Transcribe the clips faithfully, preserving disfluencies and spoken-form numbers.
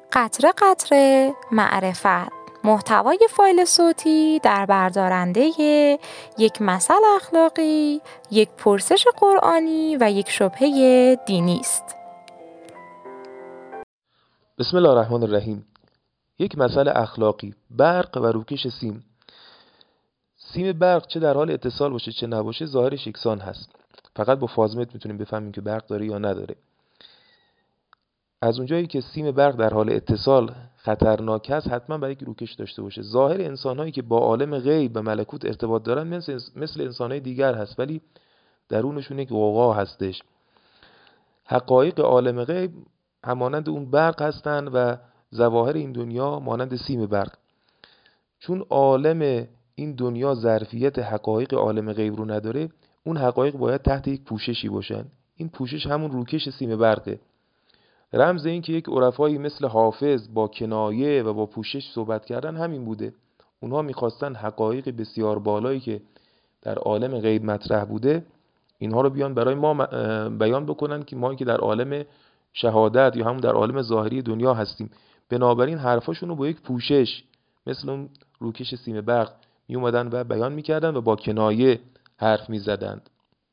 قطره قطره معرفت، محتوای فایل صوتی در بردارنده یک مثل اخلاقی، یک پرسش قرآنی و یک شبهه دینی است. بسم الله الرحمن الرحیم. یک مثل اخلاقی: برق و روکش سیم. سیم برق چه در حال اتصال باشه چه نباشه ظاهرش یکسان هست. فقط با فازمتر میتونیم بفهمیم که برق داره یا نداره. از اونجایی که سیم برق در حال اتصال خطرناک است، حتما باید یک روکش داشته باشه. ظاهر انسان‌هایی که با عالم غیب و ملکوت ارتباط دارن مثل مثل انسان‌های دیگر هست، ولی درونشون یک غوغا هستش. حقایق عالم غیب همانند اون برق هستند و ظواهر این دنیا مانند سیم برق. چون عالم این دنیا ظرفیت حقایق عالم غیب رو نداره، اون حقایق باید تحت یک پوششی باشن. این پوشش همون روکش سیم برقه. رمز این که یک عرفایی مثل حافظ با کنایه و با پوشش صحبت کردن همین بوده. اونها میخواستن حقایق بسیار بالایی که در عالم غیب مطرح بوده اینها رو بیان برای ما بیان بکنن که ما که در عالم شهادت یا همون در عالم ظاهری دنیا هستیم. بنابراین حرفاشون رو با یک پوشش مثل اون روکش سیم برق می اومدن و بیان میکردن و با کنایه حرف میزدند.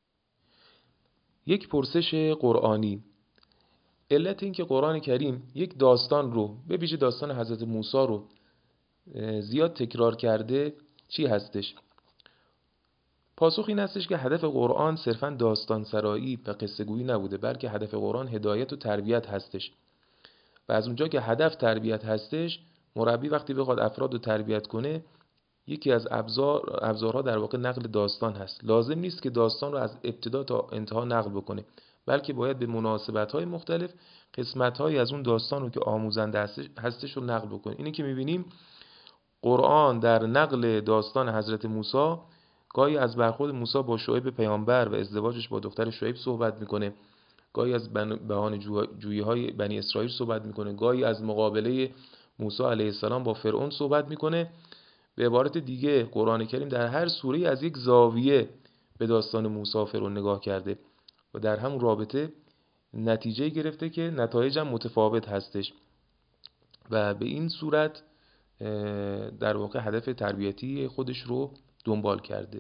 یک پرسش قرآنی. علت این که قرآن کریم یک داستان رو به ویژه داستان حضرت موسی رو زیاد تکرار کرده چی هستش؟ پاسخ این هستش که هدف قرآن صرفاً داستان سرایی و قصه گویی نبوده، بلکه هدف قرآن هدایت و تربیت هستش. و از اونجا که هدف تربیت هستش، مربی وقتی بخواد افراد رو تربیت کنه، یکی از ابزار ابزارها در واقع نقل داستان هست. لازم نیست که داستان رو از ابتدا تا انتها نقل بکنه، بلکه باید به مناسبت‌های مختلف قسمت‌هایی از اون داستان رو که آموزنده هستش, هستش رو نقل بکنه. اینی که می‌بینیم قرآن در نقل داستان حضرت موسی گاهی از برخورد موسی با شعیب پیامبر و ازدواجش با دختر شعیب صحبت میکنه، گاهی از بهانه جویی‌های بنی اسرائیل صحبت میکنه، گاهی از مقابله موسی علیه السلام با فرعون صحبت میکنه. به عبارت دیگه قرآن کریم در هر سوره از یک زاویه به داستان موسی و فرعون نگاه کرده و در همون رابطه نتیجه گرفته که نتایج هم متفاوت هستش و به این صورت در واقع هدف تربیتی خودش رو دنبال کرده.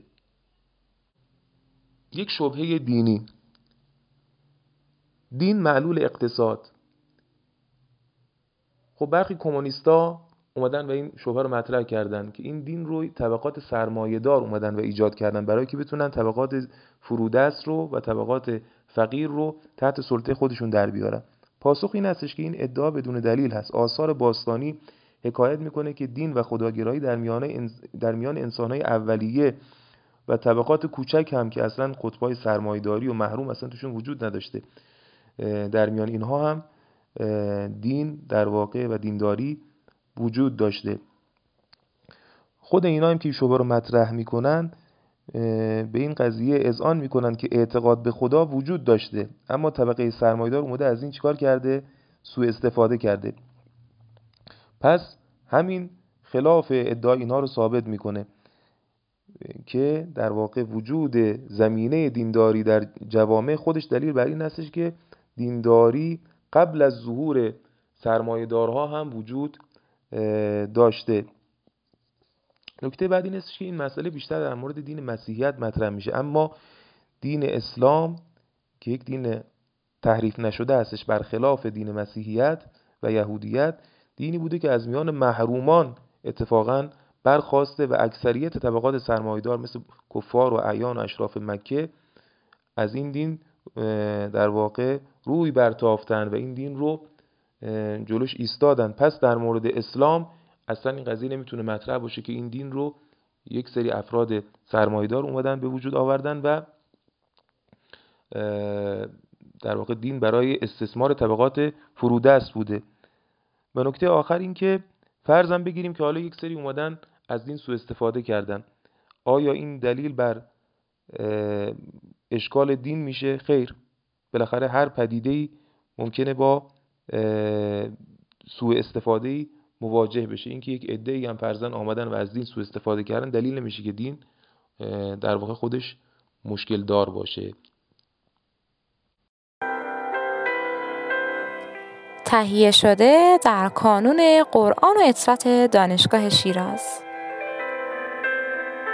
یک شبهه دینی. دین معلول اقتصاد. خب برخی کمونیستا اومدن و این شبهه رو مطرح کردن که این دین رو طبقات سرمایه‌دار اومدن و ایجاد کردن برای که بتونن طبقات فرودست رو و طبقات فقیر رو تحت سلطه خودشون در بیارن. پاسخ این هستش که این ادعا بدون دلیل هست. آثار باستانی حکایت میکنه که دین و خداگرایی در میان در میان انسان‌های اولیه و طبقات کوچک هم که اصلا قطبای سرمایه‌داری و محروم اصلا توشون وجود نداشته، در میان اینها هم دین در واقع و دینداری وجود داشته. خود اینا هم که شبهه رو مطرح میکنن به این قضیه اذعان میکنن که اعتقاد به خدا وجود داشته، اما طبقه سرمایه‌دار اومده از این چیکار کرده؟ سوء استفاده کرده. پس همین خلاف ادعای اینا رو ثابت میکنه که در واقع وجود زمینه دینداری در جوامع خودش دلیل بر این هستش که دینداری قبل از ظهور سرمایه‌دارها هم وجود داشته. نکته بعد این هستش که این مسئله بیشتر در مورد دین مسیحیت مطرح میشه، اما دین اسلام که یک دین تحریف نشده هستش برخلاف دین مسیحیت و یهودیت، دینی بوده که از میان محرومان اتفاقاً برخواسته و اکثریت طبقات سرمایه‌دار مثل کفار و اعیان و اشراف مکه از این دین در واقع روی برتافتن و این دین رو جلوش ایستادن. پس در مورد اسلام اصلا این قضیه نمیتونه مطرح باشه که این دین رو یک سری افراد سرمایه‌دار اومدن به وجود آوردن و در واقع دین برای استثمار طبقات فرودست بوده. و نکته آخر این که فرضاً بگیریم که حالا یک سری اومدن از دین سوء استفاده کردن، آیا این دلیل بر اشکال دین میشه؟ خیر. بالاخره هر پدیده‌ای ممکنه با سوء استفاده‌ای مواجه بشه. اینکه یک عده‌ای هم فرضاً آمدن و از دین سوء استفاده کردن دلیل نمیشه که دین در واقع خودش مشکل دار باشه. تهیه شده در کانون قرآن و اطرات دانشگاه شیراز.